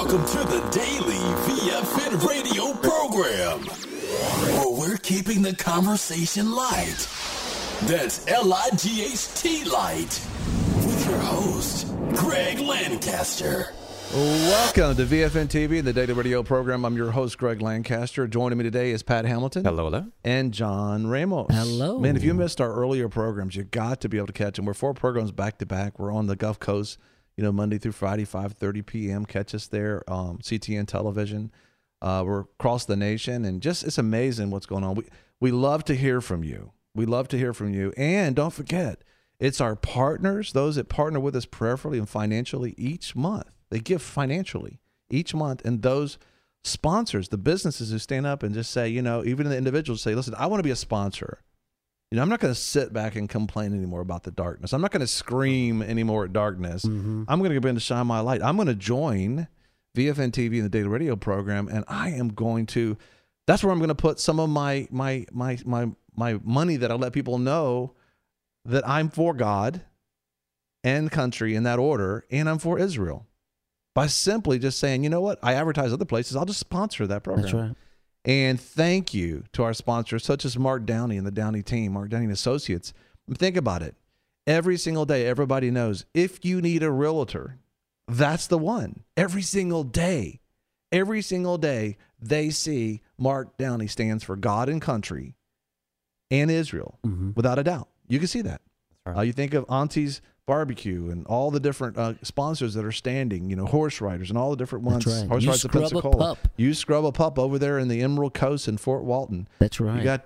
Welcome to the daily VFN radio program, where we're keeping the conversation light. That's L-I-G-H-T light. With your host, Greg Lancaster. Welcome to VFN TV and the daily radio program. I'm your host, Greg Lancaster. Joining me today is Pat Hamilton. Hello. And John Ramos. Hello. Man, if you missed our earlier programs, you got to be able to catch them. We're 4 programs back to back. We're on the Gulf Coast, Monday through Friday, 5:30 p.m. Catch us there, CTN television. We're across the nation, and just it's amazing what's going on. We love to hear from you. We love to hear from you. And don't forget, it's our partners, those that partner with us prayerfully and financially each month. They give financially each month. And those sponsors, the businesses who stand up and just say, even the individuals say, listen, I want to be a sponsor. I'm not going to sit back and complain anymore about the darkness. I'm not going to scream anymore at darkness. I'm going to go in to shine my light. I'm going to join VFN TV and the daily radio program, and I am going to, that's where I'm going to put some of my money that I let people know that I'm for God and country in that order, and I'm for Israel. By simply just saying, you know what, I advertise other places, I'll just sponsor that program. That's right. And thank you to our sponsors, such as Mark Downey and the Downey team, Mark Downey and Associates. Think about it. Every single day, everybody knows if you need a realtor, that's the one. Every single day, they see Mark Downey stands for God and country and Israel, without a doubt. You can see that. Right. You think of Auntie's Barbecue and all the different sponsors that are standing, Horse Riders and all the different ones. That's right. Horse Riders of Pensacola. You Scrub a Pup over there in the Emerald Coast in Fort Walton. That's right. You got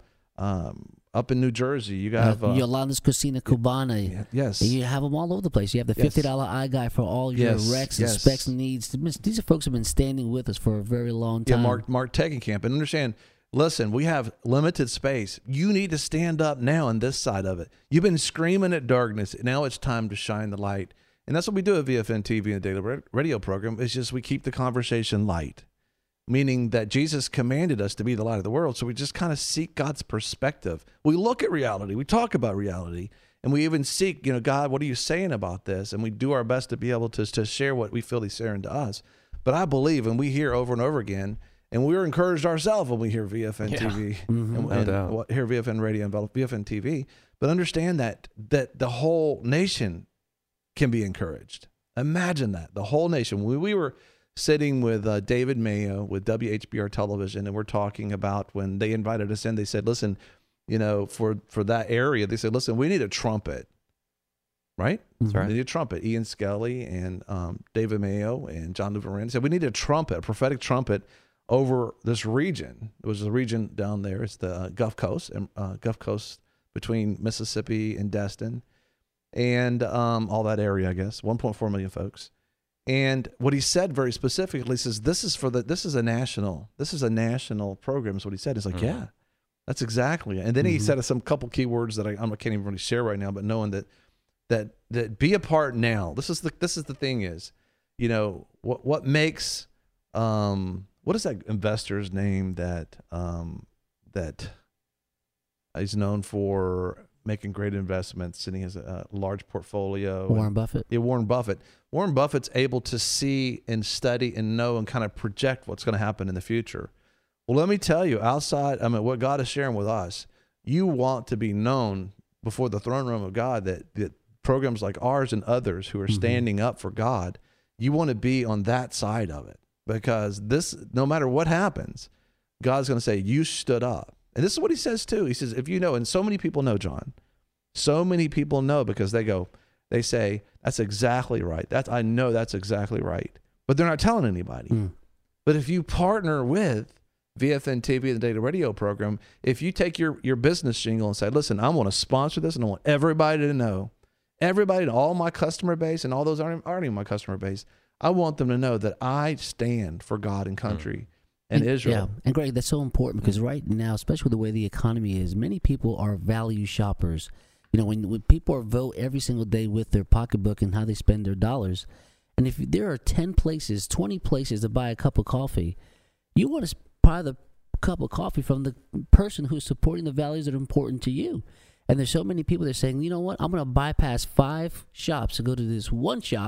up in New Jersey. You got Yolanda's Cocina Cubana. Yes. You have them all over the place. You have the $50 eye guy for all your recs and specs and needs. These are folks who have been standing with us for a very long time. Yeah, Mark Tegenkamp. And understand, listen, we have limited space. You need to stand up now on this side of it. You've been screaming at darkness. Now it's time to shine the light. And that's what we do at VFN TV and the daily radio program. It's just we keep the conversation light, meaning that Jesus commanded us to be the light of the world. So we just kind of seek God's perspective. We look at reality. We talk about reality. And we even seek, God, what are you saying about this? And we do our best to be able to share what we feel He's sharing to us. But I believe, and we hear over and over again, and we're encouraged ourselves when we hear VFN TV and hear VFN radio and VFN TV. But understand that the whole nation can be encouraged. Imagine that, the whole nation. We were sitting with David Mayo with WHBR Television, and we're talking about when they invited us in, they said, listen, for that area, they said, listen, we need a trumpet. Right? That's right. They need a trumpet. Ian Skelly and David Mayo and John Luveran said, we need a trumpet, a prophetic trumpet over this region. It was a region down there. It's the Gulf Coast between Mississippi and Destin, and all that area, I guess, 1.4 million folks. And what he said very specifically says, this is a national program. Is what he said. He's like, yeah, that's exactly it. And then he said some couple key words that I can't even really share right now, but knowing that be a part now. This is the thing is, what makes what is that investor's name that is known for making great investments and he has a large portfolio? Warren Buffett. Yeah, Warren Buffett. Warren Buffett's able to see and study and know and kind of project what's going to happen in the future. Well, let me tell you, what God is sharing with us, you want to be known before the throne room of God that programs like ours and others who are standing up for God, you want to be on that side of it. Because no matter what happens, God's going to say, you stood up. And this is what he says too. He says, if you know, and so many people know, John, so many people know because they say, that's exactly right. I know that's exactly right. But they're not telling anybody. But if you partner with VFN TV and the daily radio program, if you take your business jingle and say, listen, I want to sponsor this and I want everybody to know, all my customer base and all those aren't even my customer base, I want them to know that I stand for God and country and Israel. Yeah, and Greg, that's so important because right now, especially with the way the economy is, many people are value shoppers. When people vote every single day with their pocketbook and how they spend their dollars, and if there are 10 places, 20 places to buy a cup of coffee, you want to buy the cup of coffee from the person who's supporting the values that are important to you. And there's so many people that are saying, you know what, I'm going to bypass 5 shops to go to this one shop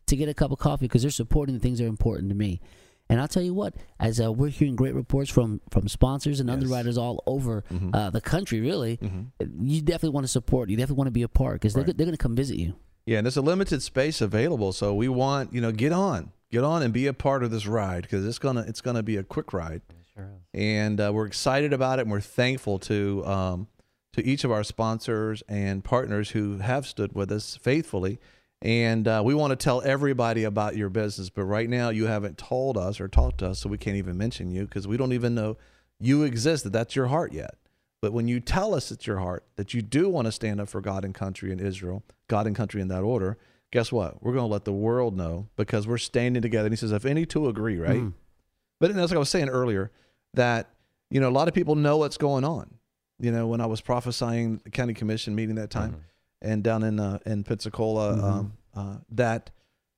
to get a cup of coffee because they're supporting the things that are important to me. And I'll tell you what, as we're hearing great reports from sponsors and underwriters all over the country, really, you definitely want to support. You definitely want to be a part because they're going to come visit you. Yeah, and there's a limited space available, so we want, get on and be a part of this ride because it's gonna be a quick ride. Sure is. And we're excited about it, and we're thankful to each of our sponsors and partners who have stood with us faithfully. And we want to tell everybody about your business, but right now you haven't told us or talked to us, so we can't even mention you because we don't even know you exist, that that's your heart yet. But when you tell us it's your heart, that you do want to stand up for God and country in Israel, God and country in that order, guess what? We're going to let the world know because we're standing together. And he says, if any two agree, right? But that's like I was saying earlier, that, a lot of people know what's going on. When I was prophesying the county commission meeting that time, and down in Pensacola, that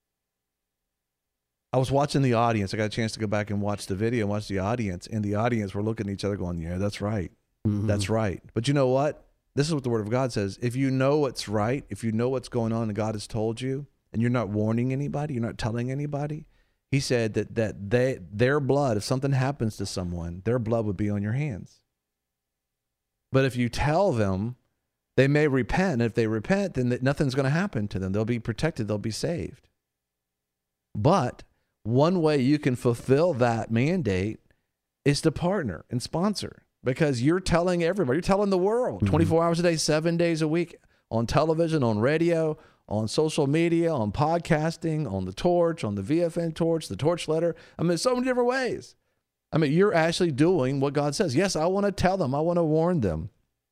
I was watching the audience. I got a chance to go back and watch the video and watch the audience, and the audience were looking at each other going, yeah, that's right. That's right. But you know what? This is what the Word of God says. If you know what's right, if you know what's going on and God has told you, and you're not warning anybody, you're not telling anybody, he said that their blood, if something happens to someone, their blood would be on your hands. But if you tell them, they may repent. And if they repent, then nothing's going to happen to them. They'll be protected. They'll be saved. But one way you can fulfill that mandate is to partner and sponsor, because you're telling everybody, you're telling the world 24 hours a day, 7 days a week, on television, on radio, on social media, on podcasting, on the Torch, on the VFN Torch, the Torch Letter. So many different ways. You're actually doing what God says. Yes, I want to tell them. I want to warn them,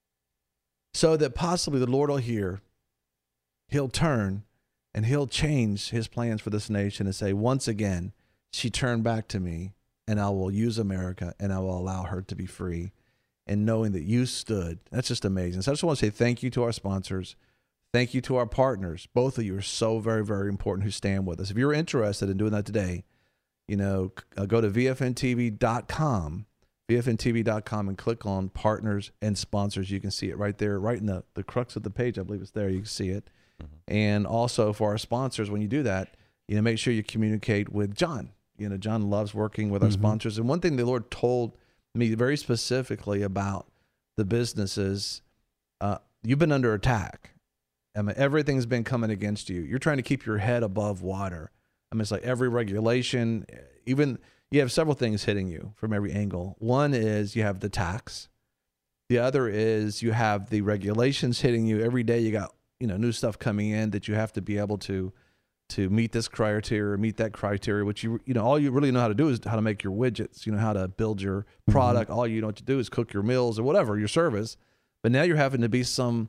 so that possibly the Lord will hear, he'll turn, and he'll change his plans for this nation and say, once again, she turned back to me, and I will use America, and I will allow her to be free. And knowing that you stood, that's just amazing. So I just want to say thank you to our sponsors. Thank you to our partners. Both of you are so very, very important who stand with us. If you're interested in doing that today, go to VFNTV.com. VFNTV.com and click on partners and sponsors. You can see it right there, right in the crux of the page. I believe it's there. You can see it. And also for our sponsors, when you do that, make sure you communicate with John. John loves working with our sponsors. And one thing the Lord told me very specifically about the businesses, you've been under attack. Everything's been coming against you. You're trying to keep your head above water. It's like every regulation, even you have several things hitting you from every angle. One is you have the tax. The other is you have the regulations hitting you. Every day you got, new stuff coming in that you have to be able to meet this criteria or meet that criteria, which all you really know how to do is how to make your widgets, how to build your product. All you know what to do is cook your meals or whatever, your service. But now you're having to be some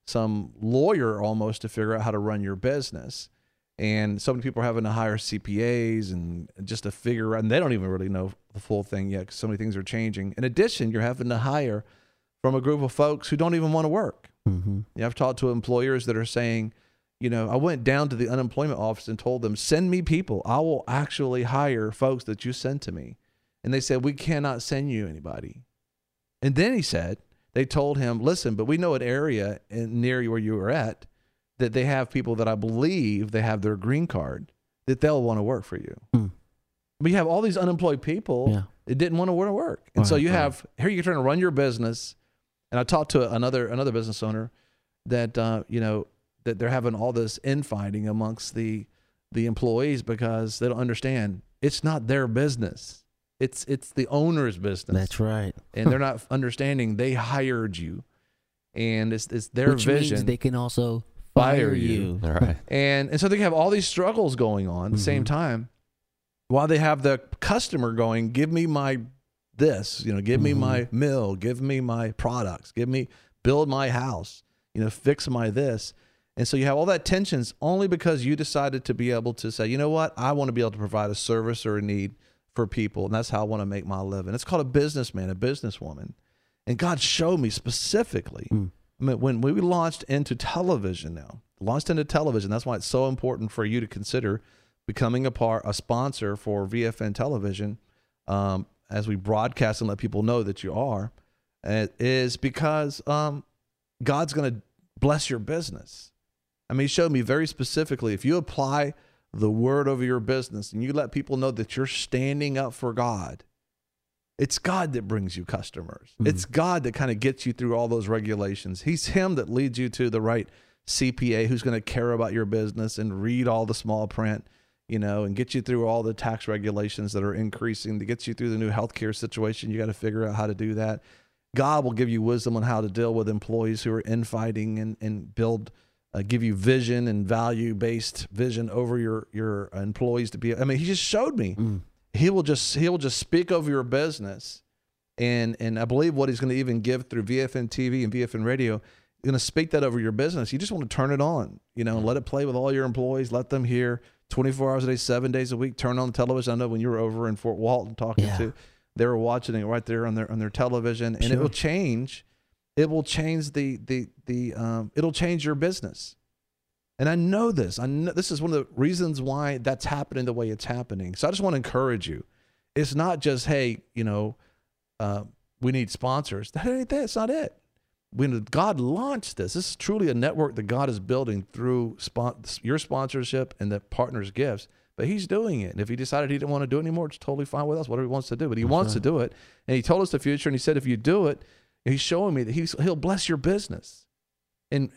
lawyer almost to figure out how to run your business. And so many people are having to hire CPAs and just to figure out, and they don't even really know the full thing yet because so many things are changing. In addition, you're having to hire from a group of folks who don't even want to work. I've talked to employers that are saying, I went down to the unemployment office and told them, send me people. I will actually hire folks that you send to me. And they said, we cannot send you anybody. And then they told him, listen, but we know an area near where you were at that they have people that I believe they have their green card that they'll want to work for you. But you have all these unemployed people that didn't want to work. And so you're trying to run your business. And I talked to another business owner that, that they're having all this infighting amongst the employees because they don't understand it's not their business. It's the owner's business. That's right. And they're not understanding they hired you. And it's their Which vision. Means they can also fire you. All right. And so they have all these struggles going on at the same time while they have the customer going, give me my this, give me my mill, give me my products, build my house, fix my this. And so you have all that tensions only because you decided to be able to say, you know what, I want to be able to provide a service or a need for people. And that's how I want to make my living. It's called a businessman, a businesswoman. And God showed me specifically, when we launched into television that's why it's so important for you to consider becoming a sponsor for VFN Television, as we broadcast and let people know that you are, is because God's going to bless your business. He showed me very specifically, if you apply the word over your business and you let people know that you're standing up for God, it's God that brings you customers. Mm-hmm. It's God that kind of gets you through all those regulations. He's him that leads you to the right CPA who's going to care about your business and read all the small print, and get you through all the tax regulations that are increasing, to get you through the new healthcare situation. You got to figure out how to do that. God will give you wisdom on how to deal with employees who are infighting and build, give you vision and value-based vision over your employees to be. I mean, he just showed me. He will just speak over your business, and I believe what he's going to even give through VFN TV and VFN Radio, he's going to speak that over your business. You just want to turn it on, and let it play with all your employees. Let them hear 24 hours a day, 7 days a week. Turn on the television. I know when you were over in Fort Walton talking to, they were watching it right there on their television, and it will change. It will change it'll change your business. And I know this. I know this is one of the reasons why that's happening the way it's happening. So I just want to encourage you. It's not just, hey, we need sponsors. That's not it. When God launched this is truly a network that God is building through your sponsorship and the partners' gifts. But he's doing it. And if he decided he didn't want to do it anymore, it's totally fine with us, whatever he wants to do. But he wants to do it. And he told us the future, and he said, if you do it, he's showing me that he'll bless your business. And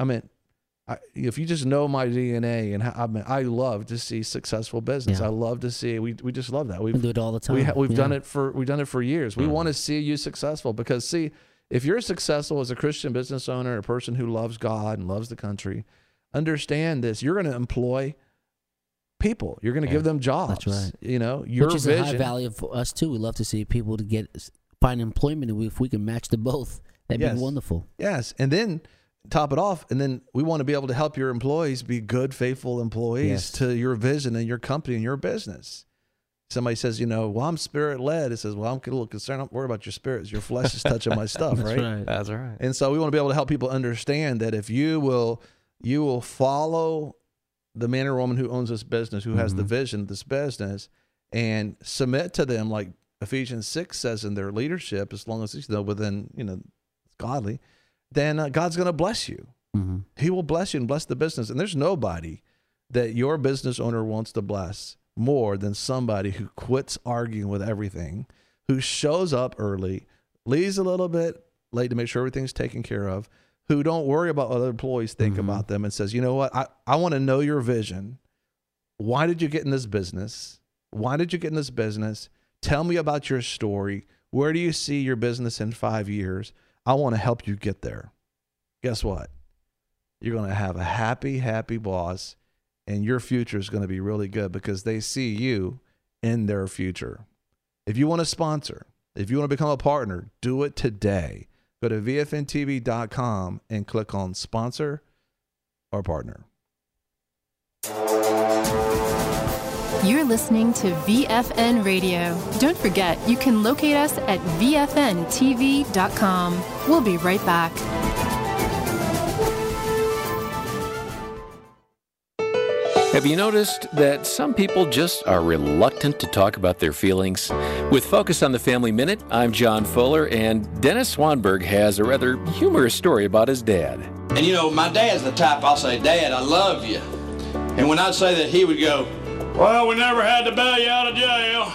if you just know my DNA, and I love to see successful business. I love to see, we just love that. We do it all the time. We've done it for years. We want to see you successful, because see, if you're successful as a Christian business owner, a person who loves God and loves the country, understand this. You're going to employ people. You're going to give them jobs. That's right. Your Which is vision. A high value for us too. We love to see people to find employment, and if we can match the both, that'd be wonderful. Yes, and then top it off, and then we want to be able to help your employees be good, faithful employees to your vision and your company and your business. Somebody says, well, I'm spirit led. It says, well, I'm a little concerned. I'm worried about your spirits. Your flesh is touching my stuff, right? That's right. And so we want to be able to help people understand that if you will follow the man or woman who owns this business, who has the vision of this business, and submit to them, like Ephesians 6 says in their leadership, as long as it's within, it's godly, then God's going to bless you. Mm-hmm. He will bless you and bless the business. And there's nobody that your business owner wants to bless more than somebody who quits arguing with everything, who shows up early, leaves a little bit late to make sure everything's taken care of, who don't worry about what other employees think about them, and says, you know what, I want to know your vision. Why did you get in this business? Why did you get in this business? Tell me about your story. Where do you see your business in 5 years? I want to help you get there. Guess what? You're going to have a happy, happy boss, and your future is going to be really good because they see you in their future. If you want to sponsor, if you want to become a partner, do it today. Go to VFNTV.com and click on sponsor or partner. You're listening to VFN Radio. Don't forget, you can locate us at VFNTV.com. We'll be right back. Have you noticed that some people just are reluctant to talk about their feelings? With Focus on the Family Minute, I'm John Fuller, and Dennis Swanberg has a rather humorous story about his dad. And my dad's the type I'll say, Dad, I love you. And when I'd say that, he would go, well, we never had to bail you out of jail.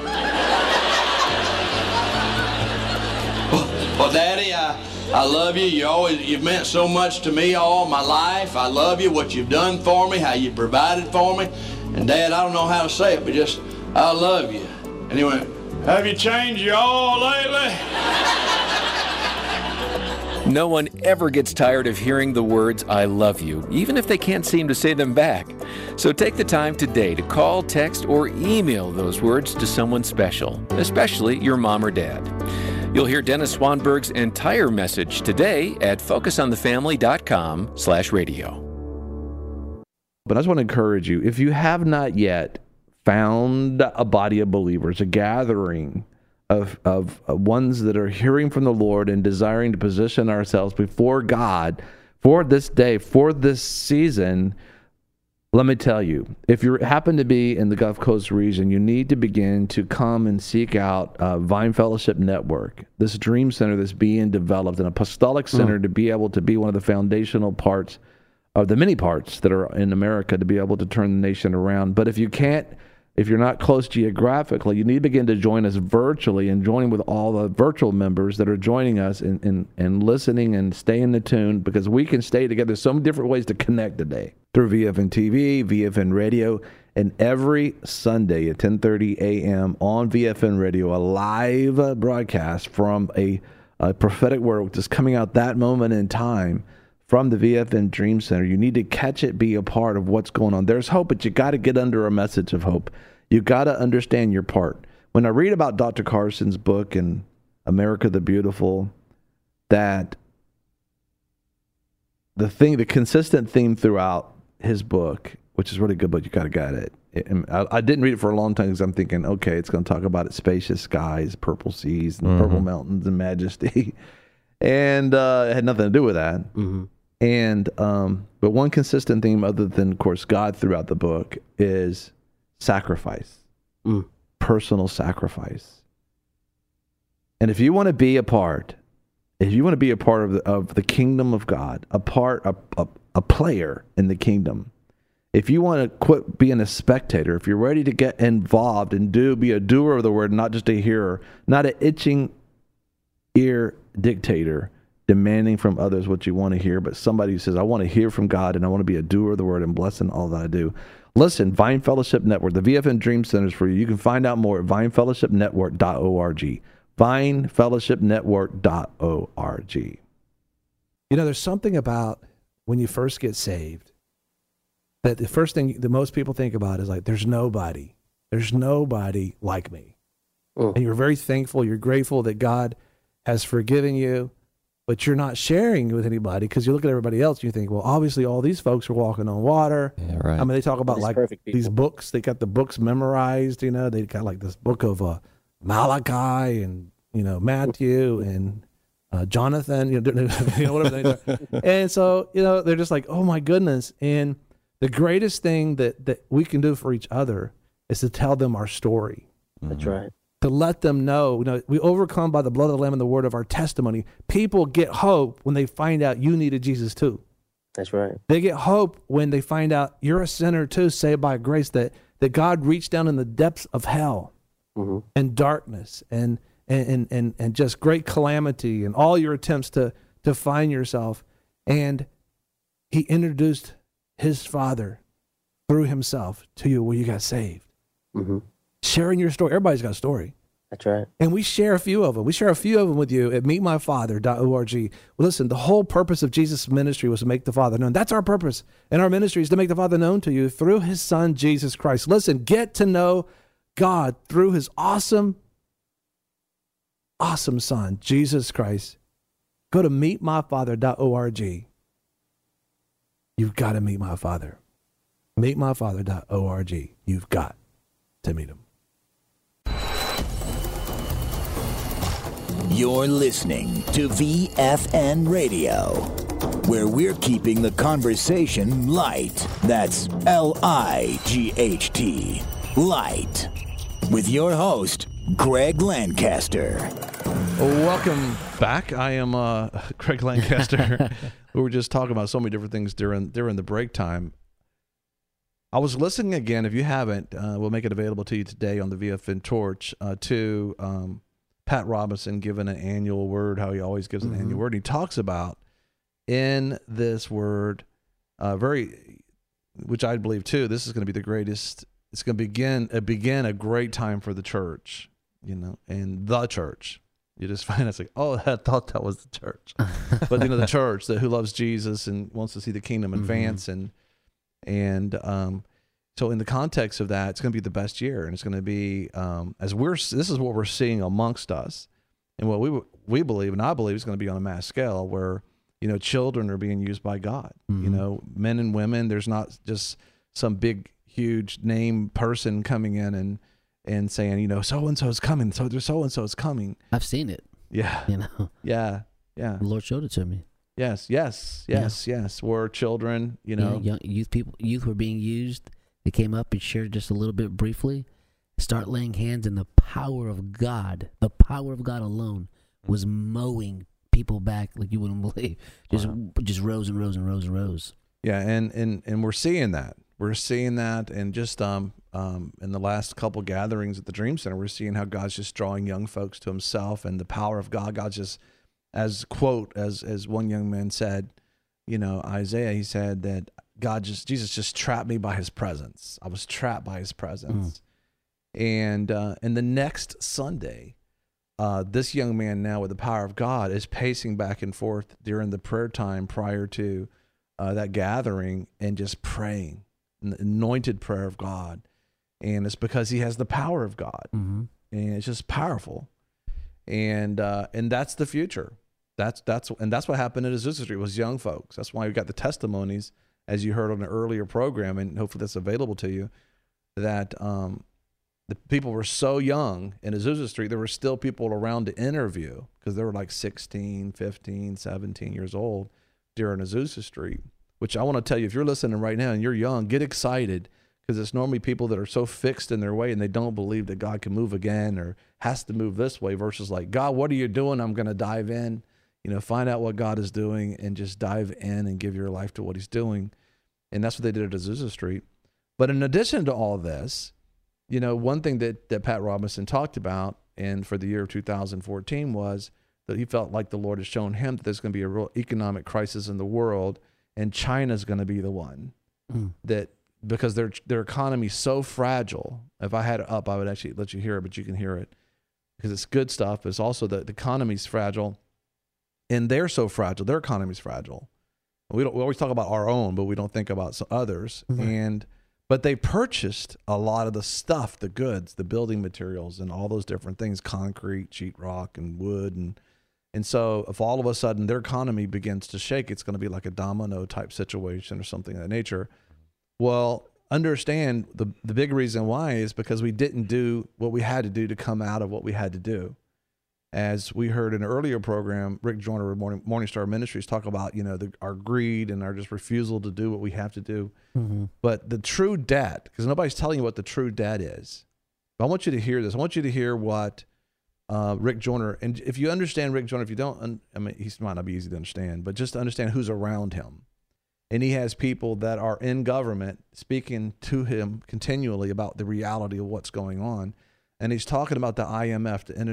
Well, Daddy, I love you. You've meant so much to me all my life. I love you, what you've done for me, how you provided for me. And Dad, I don't know how to say it, but just, I love you. And he went, have you changed your all lately? No one ever gets tired of hearing the words, I love you, even if they can't seem to say them back. So take the time today to call, text, or email those words to someone special, especially your mom or dad. You'll hear Dennis Swanberg's entire message today at focusonthefamily.com/radio. But I just want to encourage you, if you have not yet found a body of believers, a gathering of ones that are hearing from the Lord and desiring to position ourselves before God for this day, for this season, let me tell you, if you happen to be in the Gulf Coast region, you need to begin to come and seek out Vine Fellowship Network, this dream center that's being developed, an apostolic center to be able to be one of the foundational parts of the many parts that are in America to be able to turn the nation around. But if you're not close geographically, you need to begin to join us virtually and join with all the virtual members that are joining us and listening and staying in tune, because we can stay together. There's so many different ways to connect today through VFN TV, VFN Radio, and every Sunday at 10:30 a.m. on VFN Radio, a live broadcast from a prophetic word which is coming out that moment in time from the VFN Dream Center. You need to catch it, be a part of what's going on. There's hope, but you got to get under a message of hope. You got to understand your part. When I read about Dr. Carson's book in America the Beautiful, that the consistent theme throughout his book, which is really a good book, you got to get it. I didn't read it for a long time because I'm thinking, okay, it's going to talk about its spacious skies, purple seas, and purple mountains and majesty. And it had nothing to do with that. Mm-hmm. And but one consistent theme, other than, of course, God throughout the book, is sacrifice, personal sacrifice. And if you want to be a part, of the kingdom of God, a player in the kingdom, if you want to quit being a spectator, if you're ready to get involved and be a doer of the word, not just a hearer, not an itching ear dictator demanding from others what you want to hear, but somebody who says, I want to hear from God and I want to be a doer of the word and blessing all that I do. Listen, Vine Fellowship Network, the VFN Dream Center is for you. You can find out more at vinefellowshipnetwork.org. vinefellowshipnetwork.org. You know, there's something about when you first get saved that the first thing that most people think about is like, there's nobody like me. And you're very thankful, you're grateful that God has forgiven you, but you're not sharing with anybody because you look at everybody else and you think, well, obviously all these folks are walking on water. Yeah, right. I mean, they talk about like these books, they got the books memorized, you know, they got like this book of Malachi and, you know, Matthew and Jonathan, you know, whatever they are. And so, you know, they're just like, oh my goodness. And the greatest thing that we can do for each other is to tell them our story. That's right. To let them know, you know, we overcome by the blood of the Lamb and the word of our testimony. People get hope when they find out you needed Jesus too. That's right. They get hope when they find out you're a sinner too, saved by grace, that God reached down in the depths of hell and darkness and just great calamity and all your attempts to find yourself. And he introduced his Father through himself to you where you got saved. Sharing your story. Everybody's got a story. That's right. And we share a few of them. We share a few of them with you at meetmyfather.org. Well, listen, the whole purpose of Jesus' ministry was to make the Father known. That's our purpose. And our ministry is to make the Father known to you through his Son, Jesus Christ. Listen, get to know God through his awesome Son, Jesus Christ. Go to meetmyfather.org. You've got to meet my Father. Meetmyfather.org. You've got to meet him. You're listening to VFN Radio, where we're keeping the conversation light. That's LIGHT, light. With your host, Greg Lancaster. Welcome back. I am Greg Lancaster. We were just talking about so many different things during the break time. I was listening again. If you haven't, we'll make it available to you today on the VFN Torch to Pat Robinson giving an annual word, how he always gives an annual word. He talks about in this word, which I believe too, this is going to be the greatest. It's going to begin a great time for the church, you know, and the church. You just find it's like, oh, I thought that was the church, but you know, the church who loves Jesus and wants to see the kingdom advance, and so in the context of that, it's going to be the best year, and it's going to be this is what we're seeing amongst us, and what we believe, and I believe, is going to be on a mass scale where, you know, children are being used by God, you know, men and women. There's not just some big, huge name person coming in and saying, you know, so and so is coming, so there's so and so is coming. I've seen it. Yeah. You know. Yeah. The Lord showed it to me. Yes. We're children, you know. Yeah, youth were being used. They came up and shared just a little bit briefly. Start laying hands, and the power of God alone was mowing people back like you wouldn't believe. Just rose and rose and rose and rose. Yeah, and we're seeing that. We're seeing that, and just in the last couple gatherings at the Dream Center, we're seeing how God's just drawing young folks to Himself and the power of God. God's just, as one young man said, Isaiah, he said that Jesus just trapped me by His presence. I was trapped by His presence. And the next Sunday, this young man now with the power of God is pacing back and forth during the prayer time prior to that gathering and just praying, the anointed prayer of God. And it's because he has the power of God. Mm-hmm. And it's just powerful. And that's the future. That's what happened at Azusa Street was young folks. That's why we got the testimonies, as you heard on an earlier program, and hopefully that's available to you, that the people were so young in Azusa Street, there were still people around to interview because they were like 16, 15, 17 years old during Azusa Street, which I want to tell you, if you're listening right now and you're young, get excited, because it's normally people that are so fixed in their way and they don't believe that God can move again or has to move this way, versus like, God, what are you doing? I'm going to dive in, find out what God is doing and just dive in and give your life to what He's doing. And that's what they did at Azusa Street. But in addition to all this, one thing that Pat Robinson talked about, and for the year of 2014, was that he felt like the Lord has shown him that there's going to be a real economic crisis in the world, and China's going to be the one that, because their economy is so fragile. If I had it up, I would actually let you hear it, but you can hear it because it's good stuff. But it's also the economy's fragile, and they're so fragile. Their economy's fragile. We always talk about our own, but we don't think about others. Mm-hmm. But they purchased a lot of the stuff, the goods, the building materials, and all those different things, concrete, sheetrock, and wood. And so if all of a sudden their economy begins to shake, it's going to be like a domino type situation or something of that nature. Well, understand the big reason why is because we didn't do what we had to do to come out of what we had to do. As we heard in an earlier program, Rick Joyner of Morning Star Ministries talk about, our greed and our just refusal to do what we have to do. Mm-hmm. But the true debt, because nobody's telling you what the true debt is. But I want you to hear this. I want you to hear what Rick Joyner, and if you understand Rick Joyner, if you don't, he might not be easy to understand, but just to understand who's around him. And he has people that are in government speaking to him continually about the reality of what's going on. And he's talking about the IMF, the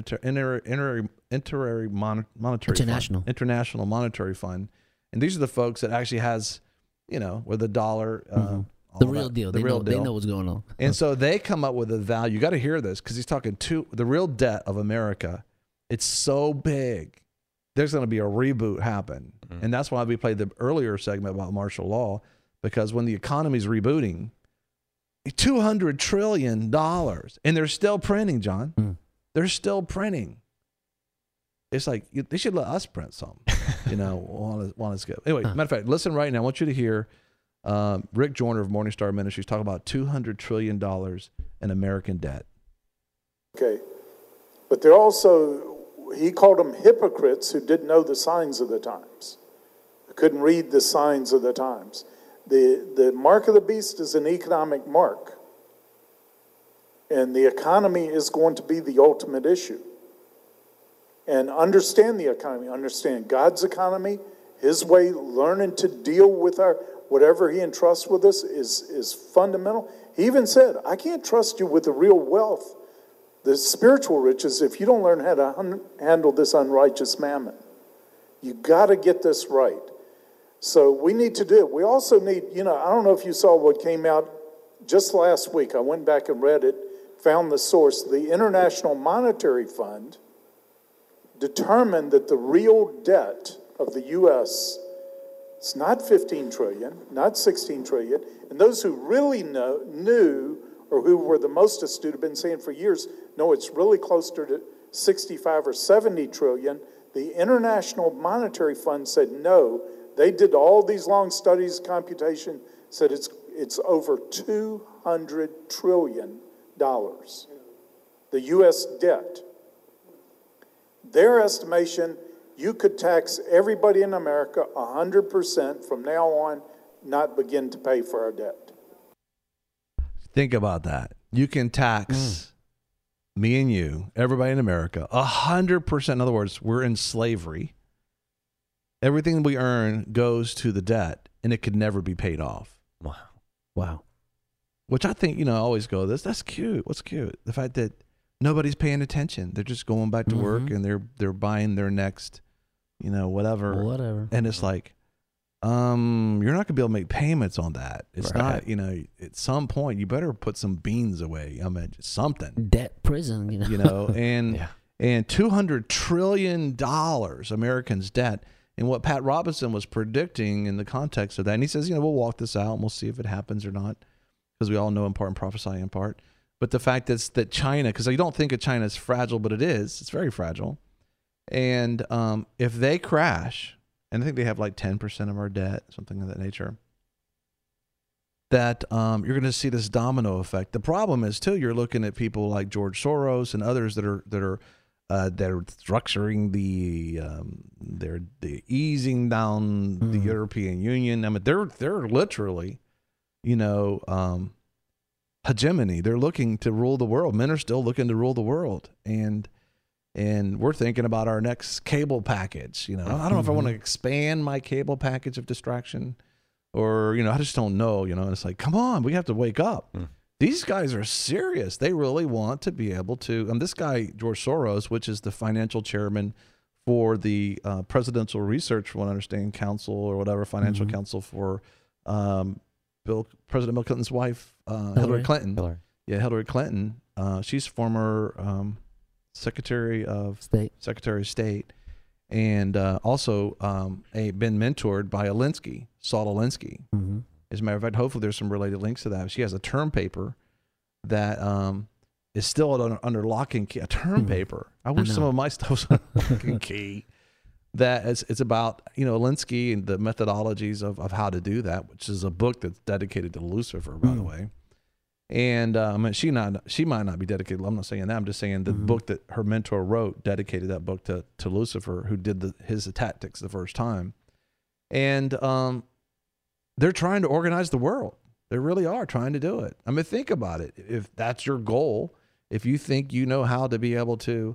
International Monetary Fund. And these are the folks that actually has, with the dollar. The real deal. They know what's going on. And so they come up with a value. You got to hear this, because he's talking to the real debt of America. It's so big. There's going to be a reboot happen. Mm-hmm. And that's why we played the earlier segment about martial law, because when the economy's rebooting, $200 trillion, and they're still printing, John. Mm. They're still printing. It's like they should let us print some, while it's good. Anyway, matter of fact, listen right now. I want you to hear Rick Joyner of Morning Star Ministries talk about $200 trillion in American debt. Okay, but they're also, he called them hypocrites who didn't know the signs of the times, who couldn't read the signs of the times. The mark of the beast is an economic mark. And the economy is going to be the ultimate issue. And understand the economy, understand God's economy, His way, learning to deal with whatever He entrusts with us is fundamental. He even said, I can't trust you with the real wealth, the spiritual riches, if you don't learn how to handle this unrighteous mammon. You got to get this right. So we need to do it. We also need, I don't know if you saw what came out just last week. I went back and read it, found the source. The International Monetary Fund determined that the real debt of the U.S. is not $15 trillion, not $16 trillion. And those who really knew, or who were the most astute, have been saying for years, no, it's really closer to 65 or 70 trillion. The International Monetary Fund said no. They did all these long studies, computation, said it's over $200 trillion, the U.S. debt. Their estimation, you could tax everybody in America 100% from now on, not begin to pay for our debt. Think about that. You can tax me and you, everybody in America, 100%. In other words, we're in slavery. everything we earn goes to the debt, and it could never be paid off. Wow. Which I think, I always go, that's cute. What's cute? The fact that nobody's paying attention. They're just going back to work, and they're buying their next, whatever. And it's like, you're not going to be able to make payments on that. It's not, at some point you better put some beans away. I mean, something. Debt prison, and $200 trillion Americans' debt. And what Pat Robertson was predicting in the context of that, and he says, we'll walk this out and we'll see if it happens or not, because we all know in part and prophesy in part. But the fact that China, because you don't think of China as fragile, but it is. It's very fragile. And if they crash, and I think they have like 10% of our debt, something of that nature, that you're going to see this domino effect. The problem is, too, you're looking at people like George Soros and others that are structuring the easing down the European Union. I mean, they're literally, hegemony. They're looking to rule the world. Men are still looking to rule the world, and we're thinking about our next cable package. I don't know if I want to expand my cable package of distraction, or I just don't know. And it's like, come on, we have to wake up. These guys are serious. They really want to be able to. This guy, George Soros, which is the financial chairman for the Presidential Research, from what I understand, Council or whatever, financial council for President Bill Clinton's wife, Hillary Clinton. Hillary Clinton. She's former Secretary of State, and also been mentored by Saul Alinsky. As a matter of fact, hopefully there's some related links to that. She has a term paper that is still under lock and key. A term paper. I wish some of my stuff's under lock and key. That it's about Alinsky and the methodologies of how to do that, which is a book that's dedicated to Lucifer, by the way. And she might not be dedicated. I'm not saying that. I'm just saying the book that her mentor wrote dedicated that book to Lucifer, who did his tactics the first time. And they're trying to organize the world. They really are trying to do it. I mean, think about it. If that's your goal, if you think you know how to be able to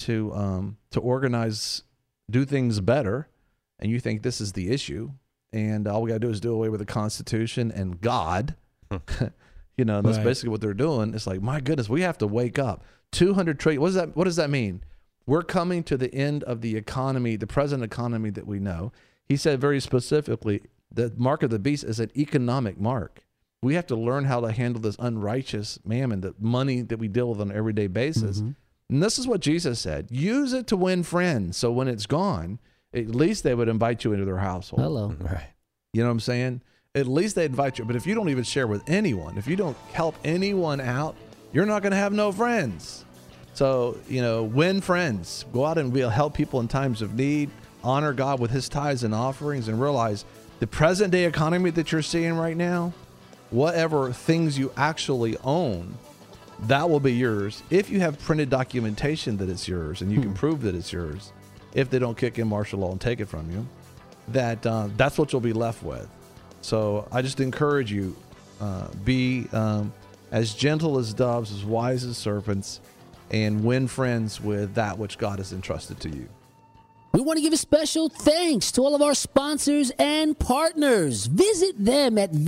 organize, do things better, and you think this is the issue, and all we got to do is do away with the Constitution and God, that's basically what they're doing. It's like, my goodness, we have to wake up. 200 trillion. What does that mean? We're coming to the end of the economy, the present economy that we know. He said very specifically, the mark of the beast is an economic mark. We have to learn how to handle this unrighteous mammon, the money that we deal with on an everyday basis. And this is what Jesus said. Use it to win friends. So when it's gone, at least they would invite you into their household. Hello. Right. You know what I'm saying? At least they invite you. But if you don't even share with anyone, if you don't help anyone out, you're not going to have no friends. So, win friends. Go out and help people in times of need. Honor God with his tithes and offerings, and realize the present day economy that you're seeing right now, whatever things you actually own, that will be yours if you have printed documentation that it's yours and you can prove that it's yours. If they don't kick in martial law and take it from you, that's what you'll be left with. So I just encourage you, be as gentle as doves, as wise as serpents, and win friends with that which God has entrusted to you. We want to give a special thanks to all of our sponsors and partners. Visit them at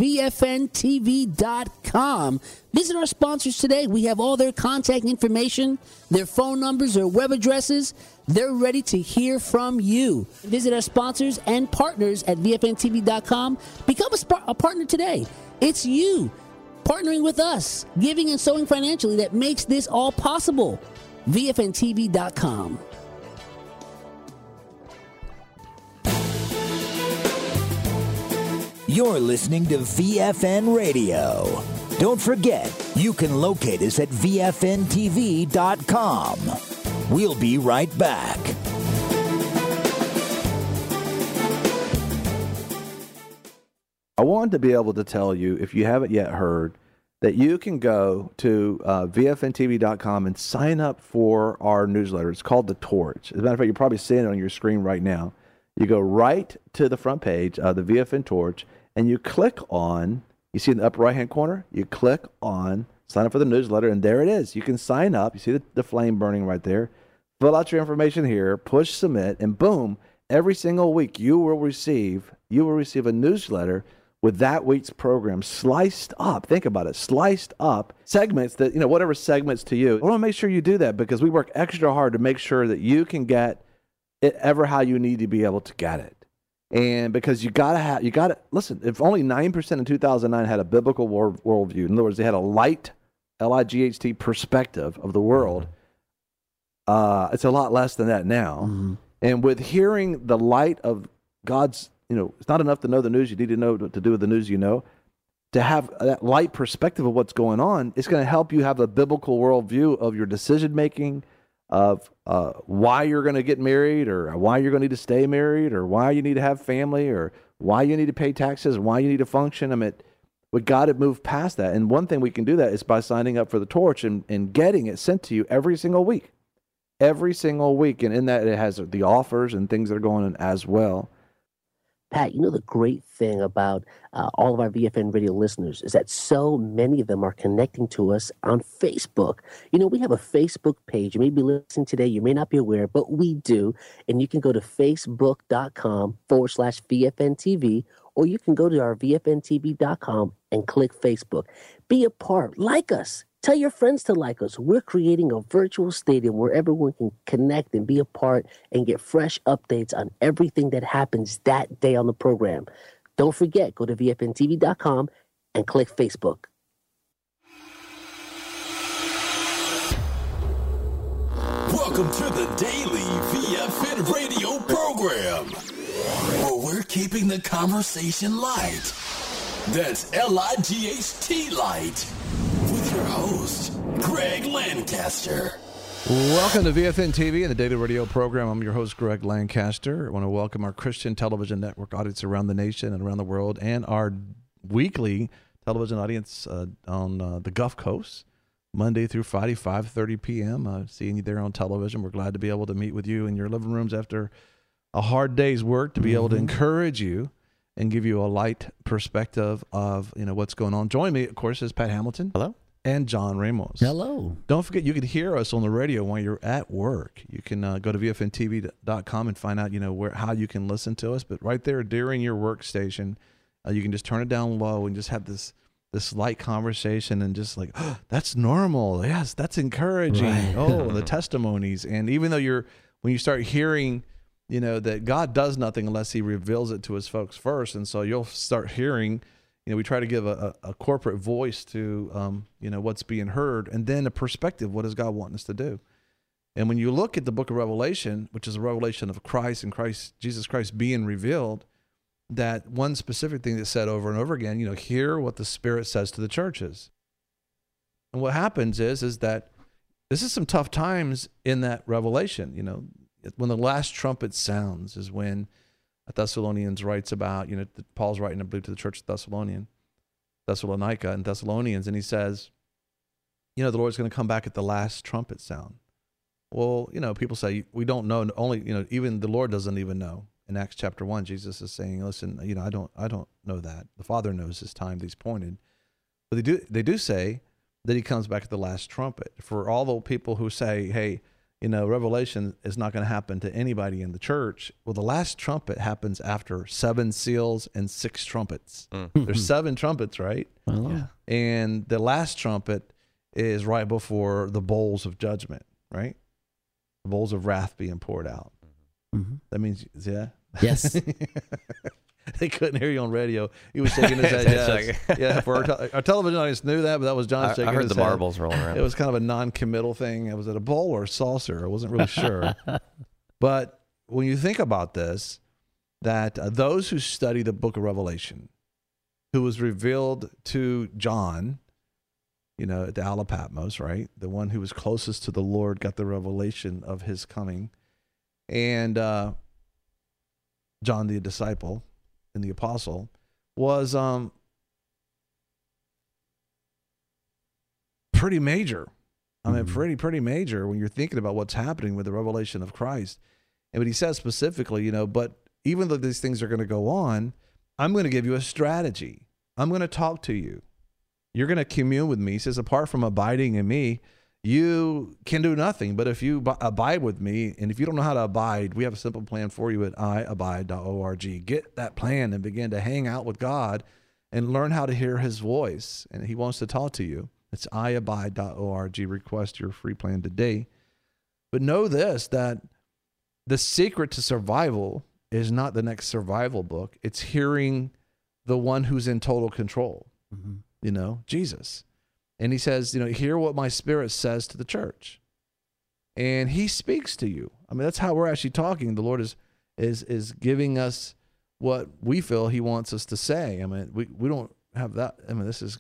VFNTV.com. Visit our sponsors today. We have all their contact information, their phone numbers, their web addresses. They're ready to hear from you. Visit our sponsors and partners at VFNTV.com. Become a partner today. It's you partnering with us, giving and sowing financially that makes this all possible. VFNTV.com. You're listening to VFN Radio. Don't forget, you can locate us at VFNTV.com. We'll be right back. I wanted to be able to tell you, if you haven't yet heard, that you can go to VFNTV.com and sign up for our newsletter. It's called The Torch. As a matter of fact, you're probably seeing it on your screen right now. You go right to the front page of the VFN Torch, and you click on, you see in the upper right-hand corner, you click on sign up for the newsletter, and there it is. You can sign up. You see the flame burning right there. Fill out your information here, push submit, and boom, every single week you will receive a newsletter with that week's program sliced up. Think about it, sliced up segments that, whatever segments to you. I want to make sure you do that because we work extra hard to make sure that you can get it ever how you need to be able to get it. And because you gotta listen, if only 9% in 2009 had a biblical worldview, in other words, they had a light, L-I-G-H-T perspective of the world, it's a lot less than that now. Mm-hmm. And with hearing the light of God's, it's not enough to know the news. You need to know what to do with the news you know. To have that light perspective of what's going on, it's going to help you have a biblical worldview of your decision-making, of why you're going to get married, or why you're going to need to stay married, or why you need to have family, or why you need to pay taxes, why you need to function. I mean, we got to move past that. And one thing we can do that is by signing up for the Torch and getting it sent to you every single week. Every single week. And in that, it has the offers and things that are going on as well. Pat, the great thing about all of our VFN radio listeners is that so many of them are connecting to us on Facebook. We have a Facebook page. You may be listening today. You may not be aware, but we do. And you can go to facebook.com/VFNTV, or you can go to our VFNTV.com and click Facebook. Be a part. Like us. Tell your friends to like us. We're creating a virtual stadium where everyone can connect and be a part and get fresh updates on everything that happens that day on the program. Don't forget, go to VFNTV.com and click Facebook. Welcome to the daily VFN radio program, where we're keeping the conversation light. That's L-I-G-H-T light. With your host, Greg Lancaster. Welcome to VFN TV and the Daily Radio program. I'm your host, Greg Lancaster. I want to welcome our Christian television network audience around the nation and around the world, and our weekly television audience on the Gulf Coast, Monday through Friday, 5:30 p.m. Seeing you there on television. We're glad to be able to meet with you in your living rooms after a hard day's work, to be able to encourage you and give you a light perspective of what's going on. Join me, of course, is Pat Hamilton. Hello. And John Ramos. Hello. Don't forget, you can hear us on the radio while you're at work. You can go to VFNTV.com and find out how you can listen to us. But right there during your workstation, you can just turn it down low and just have this light conversation and just like, oh, that's normal. Yes, that's encouraging. Right. Oh, the testimonies. And even though when you start hearing that God does nothing unless he reveals it to his folks first. And so you'll start hearing, we try to give a corporate voice to, what's being heard, and then a perspective. What does God want us to do? And when you look at the book of Revelation, which is a revelation of Christ and Jesus Christ being revealed, that one specific thing that's said over and over again, hear what the Spirit says to the churches. And what happens is that this is some tough times in that revelation, when the last trumpet sounds is when Thessalonians writes about, Paul's writing, I believe, to the church of Thessalonica and Thessalonians, and he says, the Lord's going to come back at the last trumpet sound. Well, people say, we don't know, even the Lord doesn't even know. In Acts chapter 1, Jesus is saying, listen, I don't know that. The Father knows his time that he's pointed. But they do say that he comes back at the last trumpet. For all the people who say, hey, Revelation is not going to happen to anybody in the church. Well, the last trumpet happens after 7 seals and 6 trumpets. There's 7 trumpets, right? Yeah. And the last trumpet is right before the bowls of judgment, right? The bowls of wrath being poured out. Mm-hmm. That means, yeah? Yes. They couldn't hear you on radio. He was shaking his head. Yes. Yeah, for our television audience knew that, but that was John shaking his head. I heard the marbles rolling around. It was kind of a non-committal thing. Was it a bowl or a saucer? I wasn't really sure. But when you think about this, that those who study the book of Revelation, who was revealed to John, at the Isle of Patmos, right? The one who was closest to the Lord got the revelation of his coming. And John the disciple and the apostle was pretty major. I mean, pretty major when you're thinking about what's happening with the revelation of Christ. And what he says specifically, but even though these things are going to go on, I'm going to give you a strategy. I'm going to talk to you. You're going to commune with me. He says, apart from abiding in me, you can do nothing. But if you abide with me, and if you don't know how to abide, we have a simple plan for you at iabide.org. Get that plan and begin to hang out with God and learn how to hear his voice. And he wants to talk to you. It's iabide.org. Request your free plan today. But know this, that the secret to survival is not the next survival book. It's hearing the one who's in total control, Jesus. And he says, hear what my Spirit says to the church. And he speaks to you. I mean, that's how we're actually talking. The Lord is giving us what we feel he wants us to say. I mean, we don't have that. I mean, this is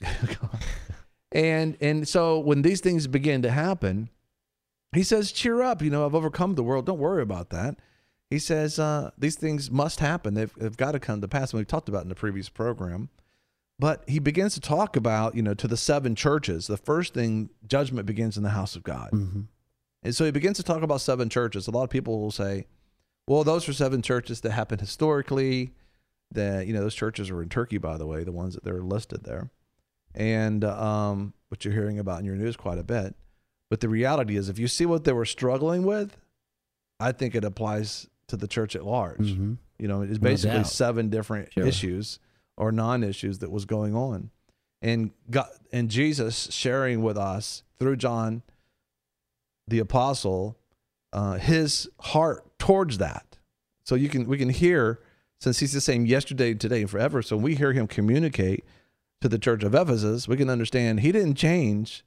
and so when these things begin to happen, he says, cheer up. I've overcome the world. Don't worry about that. He says, these things must happen. They've got to come to pass. And we've talked about it in the previous program. But he begins to talk about, to the 7 churches. The first thing, judgment begins in the house of God. Mm-hmm. And so he begins to talk about 7 churches. A lot of people will say, well, those are 7 churches that happened historically. That, those churches are in Turkey, by the way, the ones that they're listed there. And what you're hearing about in your news quite a bit. But the reality is, if you see what they were struggling with, I think it applies to the church at large. Mm-hmm. It's basically 7 different issues or non-issues that was going on. And God, and Jesus sharing with us through John the apostle, his heart towards that. So we can hear, since he's the same yesterday, today, and forever. So when we hear him communicate to the church of Ephesus, we can understand he didn't change.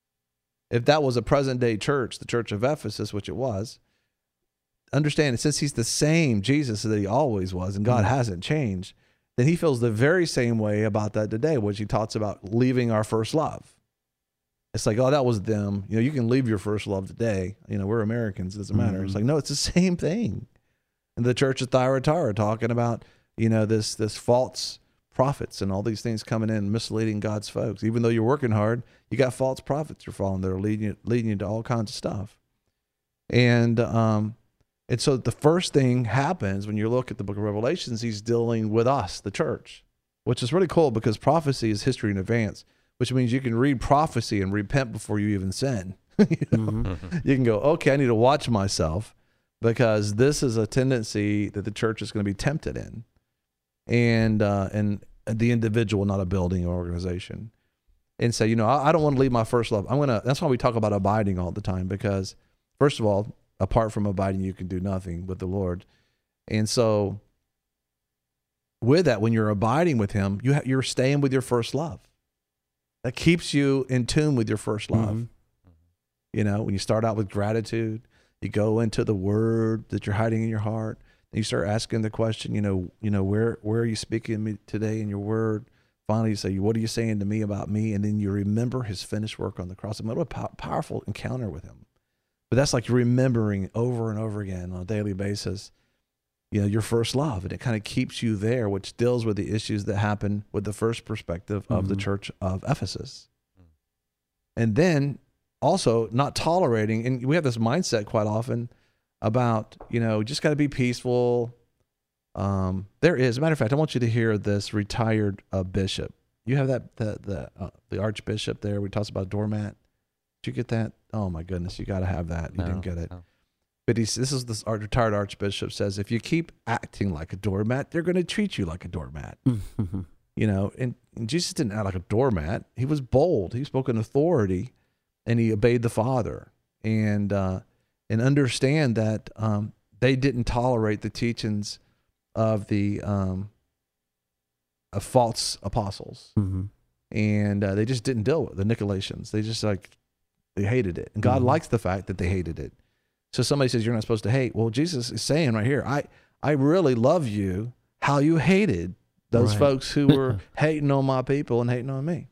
If that was a present day church, the church of Ephesus, which it was, understand, since he's the same Jesus that he always was, and God hasn't changed, then he feels the very same way about that today, which he talks about leaving our first love. It's like, oh, that was them. You can leave your first love today. We're Americans. It doesn't matter. It's like, no, it's the same thing. And the church of Thyatira talking about, this false prophets and all these things coming in, misleading God's folks. Even though you're working hard, you got false prophets you're following that are leading you to all kinds of stuff. And so the first thing happens when you look at the book of Revelations, he's dealing with us, the church, which is really cool because prophecy is history in advance, which means you can read prophecy and repent before you even sin. You can go, okay, I need to watch myself because this is a tendency that the church is going to be tempted in. And the individual, not a building or organization. And say, I don't want to leave my first love. That's why we talk about abiding all the time, because first of all, apart from abiding, you can do nothing with the Lord. And so with that, when you're abiding with him, you're staying with your first love. That keeps you in tune with your first love. Mm-hmm. When you start out with gratitude, you go into the word that you're hiding in your heart, and you start asking the question, where are you speaking to me today in your word? Finally, you say, what are you saying to me about me? And then you remember his finished work on the cross. What a powerful encounter with him. But that's like remembering over and over again on a daily basis, your first love. And it kind of keeps you there, which deals with the issues that happen with the first perspective of the church of Ephesus. And then also not tolerating, and we have this mindset quite often about, just got to be peaceful. There is, as a matter of fact, I want you to hear this retired bishop. You have that, the archbishop there. We talked about doormat. Did you get that? Oh my goodness, you got to have that. You didn't get it. No. But this is this retired archbishop says, if you keep acting like a doormat, they're going to treat you like a doormat. And Jesus didn't act like a doormat. He was bold. He spoke in authority, and he obeyed the Father. And understand that they didn't tolerate the teachings of the of false apostles, and they just didn't deal with the Nicolaitans. They just they hated it, and God likes the fact that they hated it. So somebody says you're not supposed to hate. Well, Jesus is saying right here, I really love you. How you hated those folks who were hating on my people and hating on me,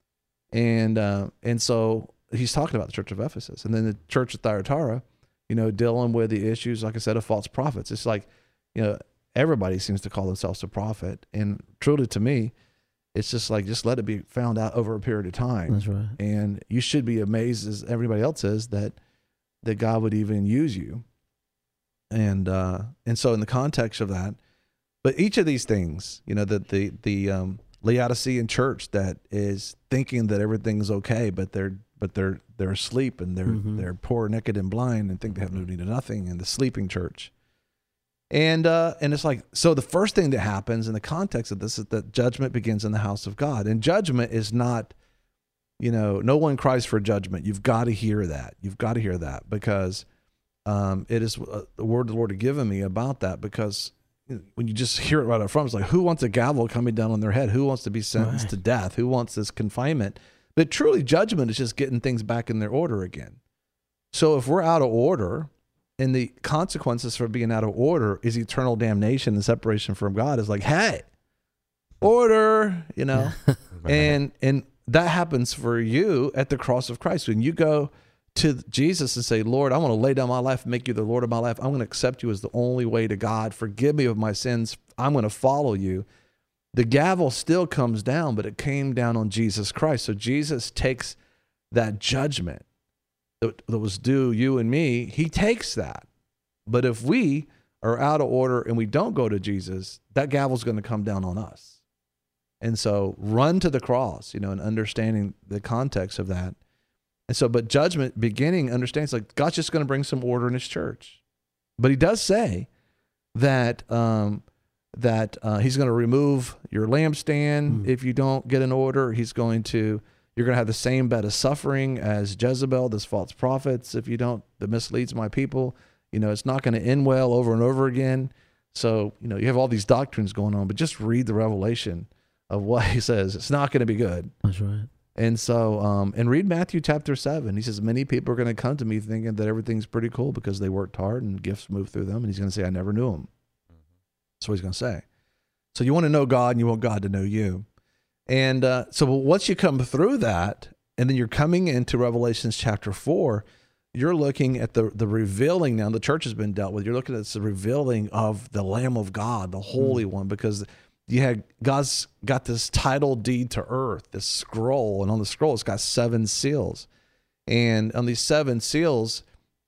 and so he's talking about the church of Ephesus, and then the church of Thyatira, dealing with the issues, like I said, of false prophets. It's like, everybody seems to call themselves a prophet, and truly to me, it's just let it be found out over a period of time. That's right. And you should be amazed, as everybody else is, that God would even use you. And so in the context of that, but each of these things, the Laodicean church that is thinking that everything's okay, but they're but they're asleep and they're poor, naked, and blind, and think they have no need of nothing, and the sleeping church. And it's like, so the first thing that happens in the context of this is that judgment begins in the house of God. And judgment is not, no one cries for judgment. You've got to hear that. You've got to hear that, because it is the word the Lord had given me about that, because when you just hear it right up front, it's like, who wants a gavel coming down on their head? Who wants to be sentenced to death? Who wants this confinement? But truly, judgment is just getting things back in their order again. So if we're out of order, and the consequences for being out of order is eternal damnation and separation from God, is like, hey, order, and that happens for you at the cross of Christ. When you go to Jesus and say, Lord, I want to lay down my life and make you the Lord of my life. I'm going to accept you as the only way to God. Forgive me of my sins. I'm going to follow you. The gavel still comes down, but it came down on Jesus Christ. So Jesus takes that judgment that was due you and me. He takes that. But if we are out of order and we don't go to Jesus, that gavel's going to come down on us. And so run to the cross, and understanding the context of that. And so, but judgment beginning understands, like, God's just going to bring some order in his church. But he does say that he's going to remove your lampstand if you don't get an order. You're going to have the same bed of suffering as Jezebel, this false prophets, if you don't, that misleads my people. It's not going to end well over and over again. So, you have all these doctrines going on, but just read the revelation of what he says. It's not going to be good. That's right. And so, and read Matthew chapter 7. He says, many people are going to come to me thinking that everything's pretty cool because they worked hard and gifts moved through them. And he's going to say, I never knew him. That's what he's going to say. So you want to know God and you want God to know you. And so once you come through that, and then you're coming into Revelations chapter 4, you're looking at the revealing now. The church has been dealt with. You're looking at the revealing of the Lamb of God, the Holy One, because God's got this title deed to earth, this scroll, and on the scroll it's got 7 seals. And on these 7 seals,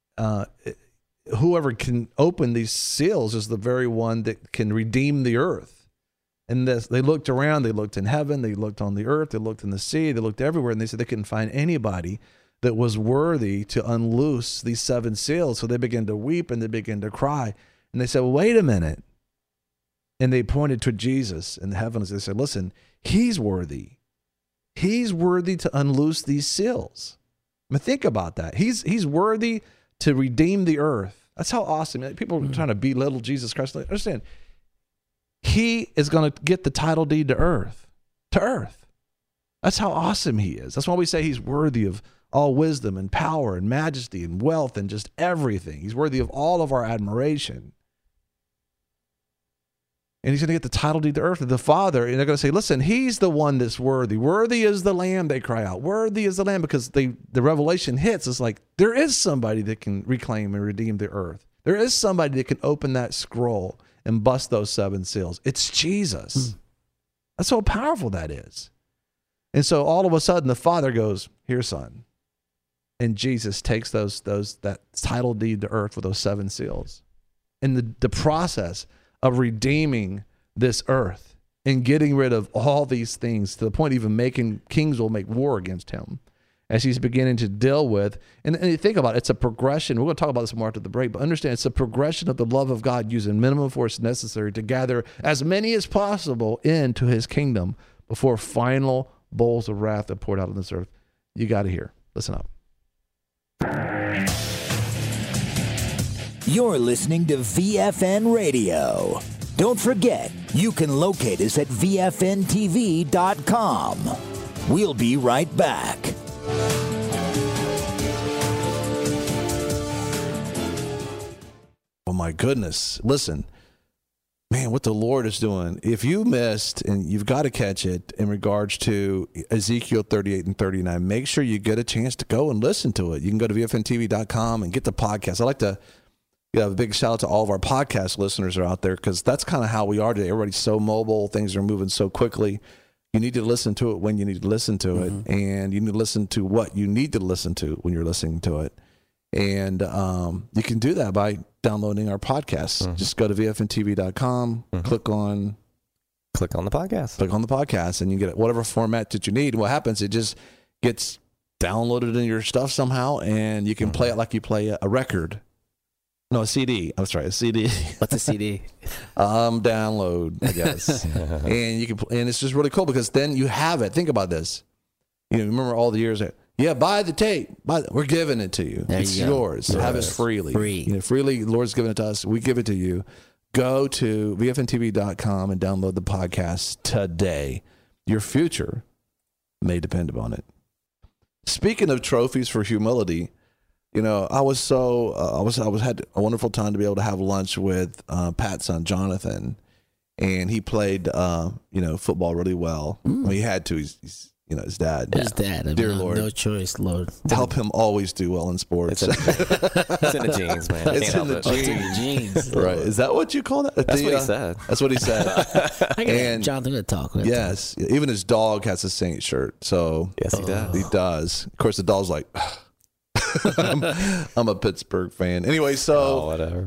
whoever can open these seals is the very one that can redeem the earth. And they looked around, they looked in heaven, they looked on the earth, they looked in the sea, they looked everywhere, and they said they couldn't find anybody that was worthy to unloose these 7 seals. So they began to weep and they began to cry. And they said, well, wait a minute. And they pointed to Jesus in the heavens. They said, listen, he's worthy. He's worthy to unloose these seals. I mean, think about that. He's worthy to redeem the earth. That's how awesome. People are trying to belittle Jesus Christ. Understand, he is going to get the title deed to earth. That's how awesome he is. That's why we say he's worthy of all wisdom and power and majesty and wealth and just everything. He's worthy of all of our admiration. And he's going to get the title deed to earth of the Father. And they're going to say, listen, he's the one that's worthy. Worthy is the Lamb, they cry out. Worthy is the Lamb, because the revelation hits. It's like, there is somebody that can reclaim and redeem the earth. There is somebody that can open that scroll and bust those 7 seals. It's Jesus. That's how powerful that is. And so all of a sudden the Father goes, here, son. And Jesus takes that title deed to earth with those 7 seals. And the process of redeeming this earth and getting rid of all these things, to the point even making kings will make war against him, as he's beginning to deal with. And you think about it, it's a progression. We're going to talk about this more after the break, but understand it's a progression of the love of God using minimum force necessary to gather as many as possible into his kingdom before final bowls of wrath are poured out on this earth. You got to hear. Listen up. You're listening to VFN Radio. Don't forget, you can locate us at VFNTV.com. We'll be right back. Oh my goodness. Listen, man, what the Lord is doing. If you missed, and you've got to catch it in regards to Ezekiel 38 and 39, make sure you get a chance to go and listen to it. You can go to VFNTV.com and get the podcast. I'd like to give a big shout out to all of our podcast listeners are out there, because that's kind of how we are today. Everybody's so mobile. Things are moving so quickly. You need to listen to it when you need to listen to it, and you need to listen to what you need to listen to when you're listening to it. And you can do that by downloading our podcast. Just go to VFNTV.com, click on the podcast. Click on the podcast, and you get whatever format that you need. And what happens, it just gets download it in your stuff somehow, and you can play it like you play a record. No, a CD. I'm sorry, a CD. What's a CD? Download, I guess. And you can, and it's just really cool because then you have it. Think about this. You know, remember all the years that, buy the tape. We're giving it to you. It's yours. So have it freely. Free. You know, freely. The Lord's given it to us. We give it to you. Go to vfntv.com and download the podcast today. Your future may depend upon it. Speaking of trophies for humility, you know, I had a wonderful time to be able to have lunch with Pat's son Jonathan, and he played football really well. I mean, he had to. He's his dad. His dad. Dear Lord, no choice, Lord. Help him always do well in sports. It's in the genes, man. It's in the genes. Right? Is that what you call that? That's what he said. That's what he said. And Jonathan gonna talk. Yes, even his dog has a Saint shirt. So yes, he does. He does. Of course, the dog's like, I'm a Pittsburgh fan. Anyway, so whatever.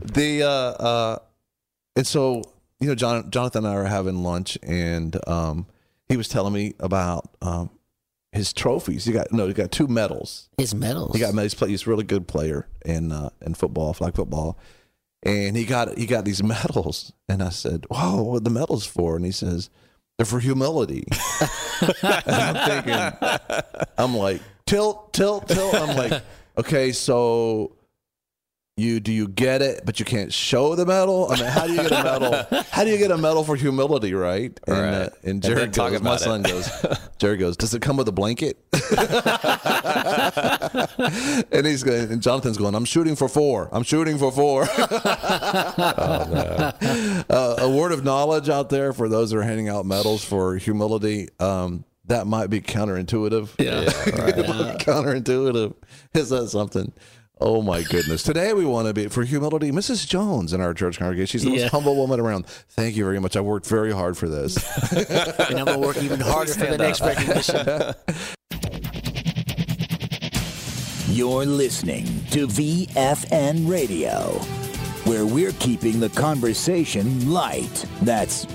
And so Jonathan and I are having lunch, and he was telling me about his trophies. He got 2 medals. His medals. He's a really good player in football, flag football, and he got these medals. And I said, "Whoa, what are the medals for?" And he says, "They're for humility." And I'm thinking, I'm like, tilt. I'm like, okay, so. Do you get it, but you can't show the medal? I mean, how do you get a medal? How do you get a medal for humility, right? And Jared goes, my son goes, Jared goes, does it come with a blanket? And Jonathan's going, I'm shooting for 4. Oh, no. A word of knowledge out there for those that are handing out medals for humility. That might be counterintuitive. Yeah, right. It might be counterintuitive. Is that something? Oh my goodness. Today we want to be, for humility, Mrs. Jones in our church congregation. She's the most humble woman around. Thank you very much. I worked very hard for this. And I'm going to work even harder for the next recognition. You're listening to VFN Radio, where we're keeping the conversation light. That's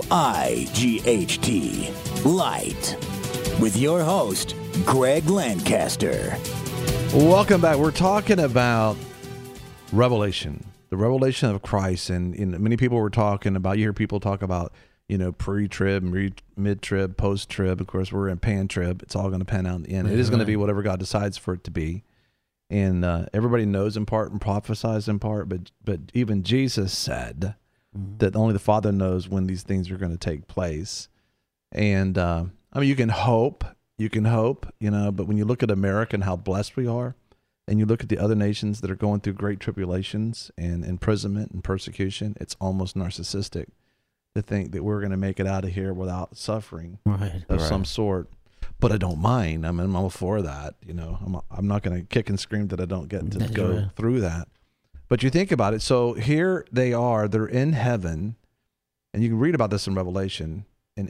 L-I-G-H-T, light. With your host, Greg Lancaster. Welcome back. We're talking about Revelation, the revelation of Christ. And many people were talking about, you hear people talk about, pre-trib, mid-trib, post-trib. Of course, we're in pan-trib. It's all going to pan out in the end. It is going to be whatever God decides for it to be. And everybody knows in part and prophesies in part. But even Jesus said that only the Father knows when these things are going to take place. And, you can hope. But when you look at America and how blessed we are, and you look at the other nations that are going through great tribulations and imprisonment and persecution, it's almost narcissistic to think that we're going to make it out of here without suffering of some sort. But I don't mind. I'm all for that. I'm not going to kick and scream that I don't get to go through that. But you think about it. So here they are. They're in heaven, and you can read about this in Revelation,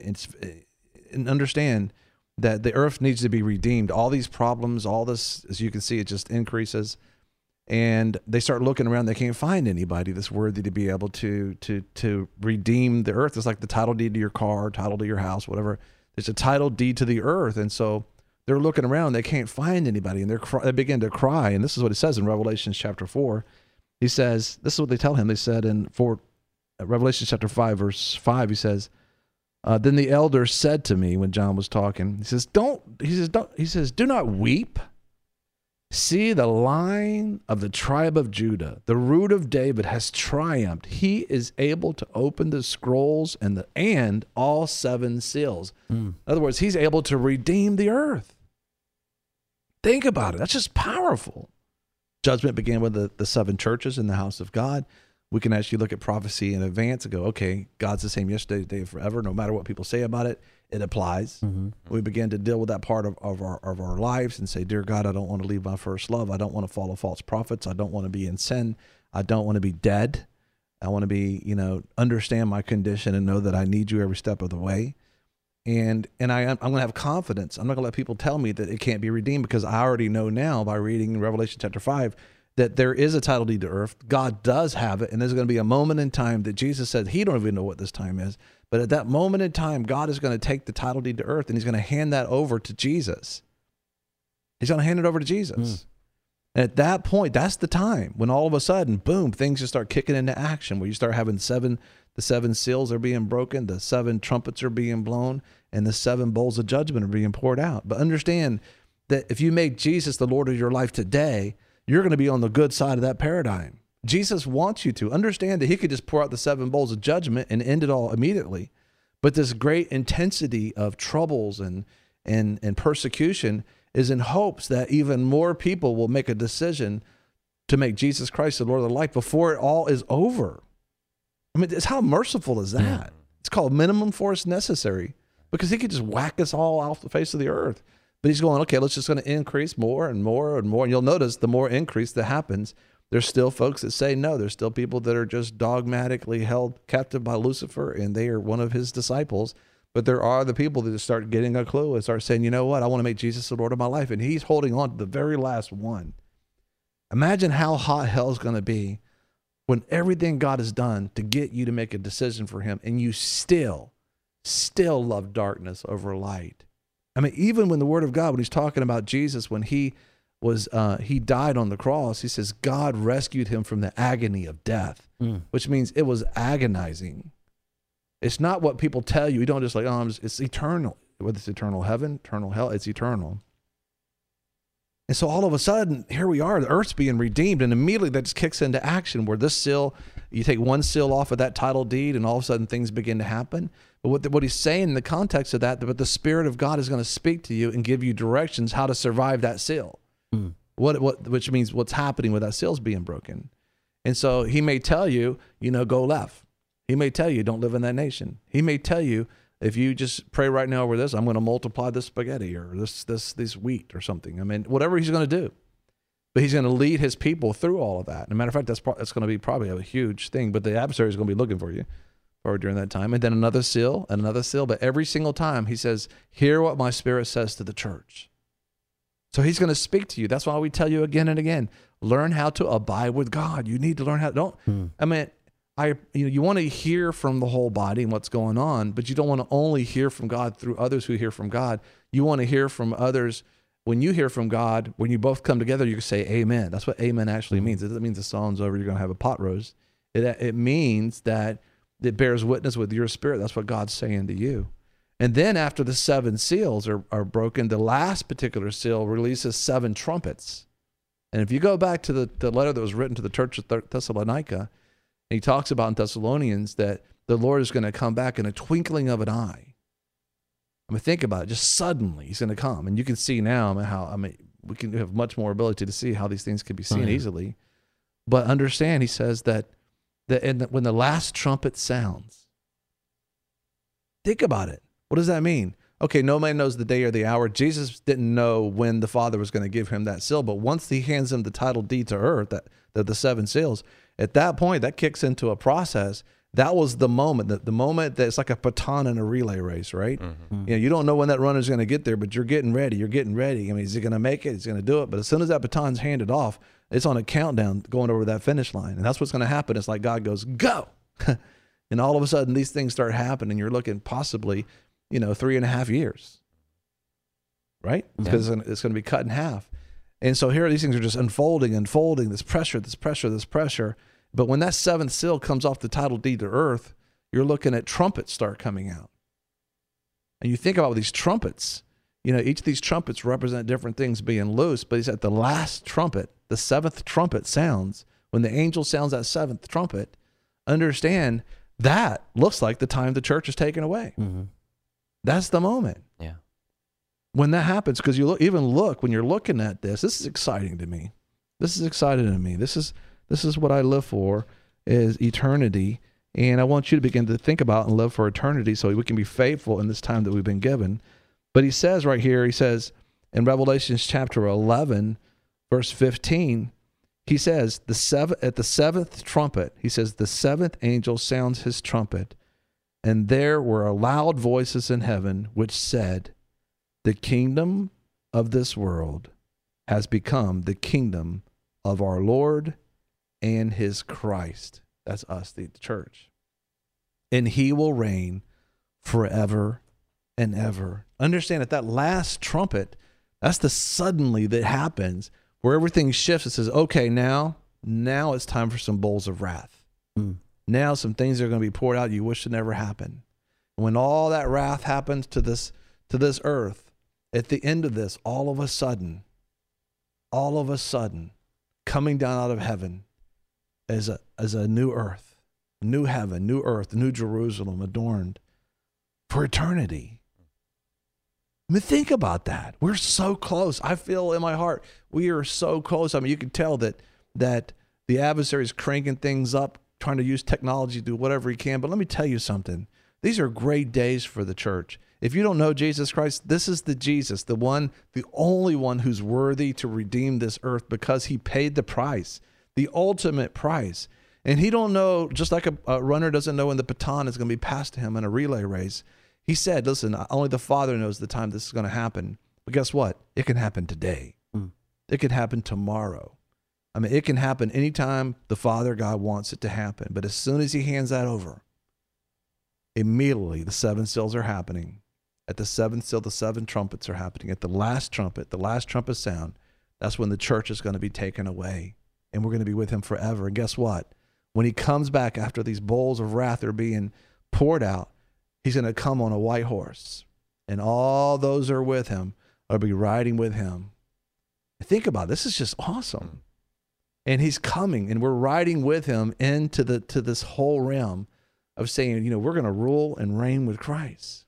and understand that the earth needs to be redeemed. All these problems, all this, as you can see, it just increases. And they start looking around. They can't find anybody that's worthy to be able to redeem the earth. It's like the title deed to your car, title to your house, whatever. There's a title deed to the earth. And so they're looking around. They can't find anybody. And they begin to cry. And this is what it says in Revelation chapter 4. He says, this is what they tell him. They said in Revelation chapter 5, verse 5, he says, then the elder said to me when John was talking, he says, do not weep. See, the Lion of the tribe of Judah, the root of David, has triumphed. He is able to open the scrolls and all 7 seals. In other words, he's able to redeem the earth. Think about it. That's just powerful. Judgment began with the 7 churches in the house of God. We can actually look at prophecy in advance and go, okay, God's the same yesterday, today, forever. No matter what people say about it, it applies. Mm-hmm. We begin to deal with that part of our lives and say, dear God, I don't want to leave my first love. I don't want to follow false prophets. I don't want to be in sin. I don't want to be dead. I want to be, understand my condition and know that I need you every step of the way. And I'm going to have confidence. I'm not going to let people tell me that it can't be redeemed, because I already know now by reading Revelation chapter 5 that there is a title deed to earth. God does have it, and there's going to be a moment in time that Jesus said he don't even know what this time is. But at that moment in time, God is going to take the title deed to earth, and he's going to hand that over to Jesus. He's going to hand it over to Jesus. And at that point, that's the time when all of a sudden, boom, things just start kicking into action, where you start having the 7 seals are being broken, the 7 trumpets are being blown, and the 7 bowls of judgment are being poured out. But understand that if you make Jesus the Lord of your life today, you're going to be on the good side of that paradigm. Jesus wants you to understand that he could just pour out the 7 bowls of judgment and end it all immediately. But this great intensity of troubles and persecution is in hopes that even more people will make a decision to make Jesus Christ the Lord of their life before it all is over. I mean, how merciful is that? Yeah. It's called minimum force necessary, because he could just whack us all off the face of the earth. But he's going, okay, let's just going to increase more and more and more. And you'll notice the more increase that happens, there's still folks that say no. There's still people that are just dogmatically held captive by Lucifer, and they are one of his disciples. But there are the people that start getting a clue and start saying, you know what, I want to make Jesus the Lord of my life. And he's holding on to the very last one. Imagine how hot hell's going to be when everything God has done to get you to make a decision for him, and you still love darkness over light. I mean, even when the Word of God, when he's talking about Jesus, when he died on the cross, he says God rescued him from the agony of death, which means it was agonizing. It's not what people tell you. You don't just like, it's eternal. Whether it's eternal heaven, eternal hell, it's eternal. And so all of a sudden, here we are, the earth's being redeemed, and immediately that just kicks into action, where this seal, you take one seal off of that title deed, and all of a sudden things begin to happen. But what he's saying in the context of that, but the Spirit of God is going to speak to you and give you directions how to survive that seal. Which means what's happening with that seal's being broken. And so he may tell you, go left. He may tell you, don't live in that nation. He may tell you, if you just pray right now over this, I'm going to multiply this spaghetti or this wheat or something. I mean, whatever he's going to do. But he's going to lead his people through all of that. And a matter of fact, that's going to be probably a huge thing. But the adversary is going to be looking for you during that time. And then another seal and another seal. But every single time he says, hear what my Spirit says to the church. So he's going to speak to you. That's why we tell you again and again, learn how to abide with God. You need to learn how to, you want to hear from the whole body and what's going on, but you don't want to only hear from God through others who hear from God. You want to hear from others. When you hear from God, when you both come together, you can say amen. That's what amen actually means. It doesn't mean the song's over, you're going to have a pot roast. It means that it bears witness with your spirit. That's what God's saying to you. And then after the 7 seals are broken, the last particular seal releases 7 trumpets. And if you go back to the letter that was written to the church of Thessalonica, he talks about in Thessalonians that the Lord is going to come back in a twinkling of an eye. I mean, think about it. Just suddenly he's going to come. And you can see now how, we can have much more ability to see how these things can be seen easily. But understand, he says that when the last trumpet sounds, think about it. What does that mean? Okay, no man knows the day or the hour. Jesus didn't know when the Father was going to give him that seal, but once he hands him the title deed to earth, that the 7 seals, at that point, that kicks into a process. That was the moment, the moment that it's like a baton in a relay race, right? Mm-hmm. You don't know when that runner's going to get there, but you're getting ready. I mean, is he going to make it? He's going to do it. But as soon as that baton's handed off, it's on a countdown going over that finish line. And that's what's going to happen. It's like God goes, go. And all of a sudden, these things start happening. You're looking possibly 3.5 years, right? Because it's going to be cut in half. And so here these things are just unfolding, this pressure. But when that 7th seal comes off the title deed to earth, you're looking at trumpets start coming out. And you think about these trumpets, each of these trumpets represent different things being loose, but he's at the last trumpet, the 7th trumpet sounds. When the angel sounds that 7th trumpet, understand that looks like the time the church is taken away. Mm-hmm. That's the moment. Yeah. When that happens, because when you're looking at this is exciting to me. This is exciting to me. This is what I live for, is eternity. And I want you to begin to think about and live for eternity so we can be faithful in this time that we've been given. But he says right here, in Revelation chapter 11, verse 15, he says, at the 7th trumpet, he says, the 7th angel sounds his trumpet, and there were loud voices in heaven which said, the kingdom of this world has become the kingdom of our Lord and his Christ. That's us, the church. And he will reign forever and ever. Understand that last trumpet, That's the suddenly that happens where everything shifts. It says, okay, now it's time for some bowls of wrath. Now some things are going to be poured out you wish had never happened. When all that wrath happens to this earth, at the end of this, all of a sudden, coming down out of heaven is a new earth, new heaven, new earth, new Jerusalem adorned for eternity. I mean, think about that. We're so close. I feel in my heart we are so close. I mean, you can tell that the adversary is cranking things up, trying to use technology to do whatever he can. But let me tell you something. These are great days for the church. If you don't know Jesus Christ, this is the Jesus, the only one who's worthy to redeem this earth because he paid the price, the ultimate price. And he don't know, just like a runner doesn't know when the baton is going to be passed to him in a relay race. He said, listen, only the Father knows the time this is going to happen. But guess what? It can happen today. It can happen tomorrow. I mean, it can happen anytime the Father God wants it to happen. But as soon as he hands that over, immediately the seven seals are happening. At the seventh seal, the seven trumpets are happening. At the last trumpet sound, that's when the church is going to be taken away. And we're going to be with him forever. And guess what? When he comes back after these bowls of wrath are being poured out, he's going to come on a white horse. And all those who are with him will be riding with him. Think about it. This is just awesome. And he's coming, and we're riding with him into to this whole realm of saying, we're going to rule and reign with Christ.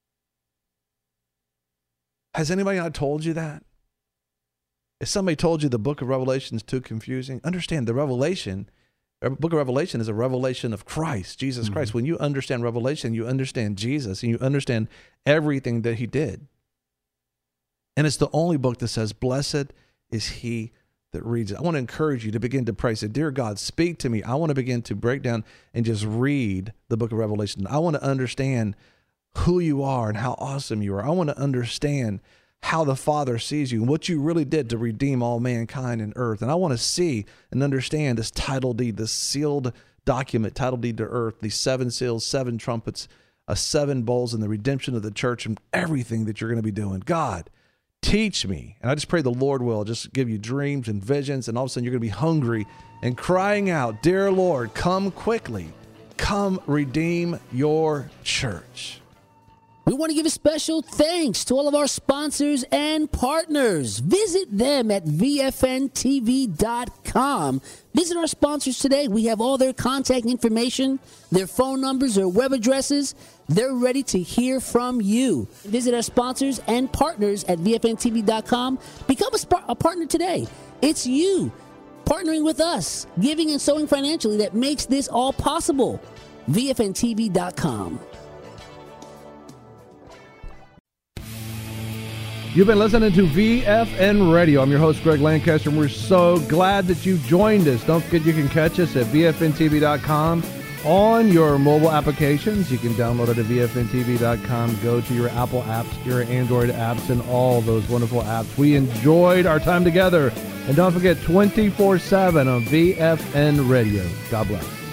Has anybody not told you that? If somebody told you the book of Revelation is too confusing, understand the book of Revelation is a revelation of Christ, Jesus Christ. When you understand Revelation, you understand Jesus, and you understand everything that he did. And it's the only book that says, blessed is he that reads it. I want to encourage you to begin to pray. Say, dear God, speak to me. I want to begin to break down and just read the book of Revelation. I want to understand who you are and how awesome you are. I want to understand how the Father sees you and what you really did to redeem all mankind and earth. And I want to see and understand this title deed, this sealed document, title deed to earth, these seven seals, seven trumpets, seven bowls, and the redemption of the church and everything that you're going to be doing. God, teach me. And I just pray the Lord will just give you dreams and visions, and all of a sudden you're going to be hungry and crying out, dear Lord, come quickly. Come redeem your church. We want to give a special thanks to all of our sponsors and partners. Visit them at VFNTV.com. Visit our sponsors today. We have all their contact information, their phone numbers, their web addresses. They're ready to hear from you. Visit our sponsors and partners at VFNTV.com. Become a partner today. It's you partnering with us, giving and sowing financially that makes this all possible. VFNTV.com. You've been listening to VFN Radio. I'm your host, Greg Lancaster, and we're so glad that you joined us. Don't forget you can catch us at VFNTV.com on your mobile applications. You can download it at VFNTV.com. Go to your Apple apps, your Android apps, and all those wonderful apps. We enjoyed our time together. And don't forget, 24/7 on VFN Radio. God bless.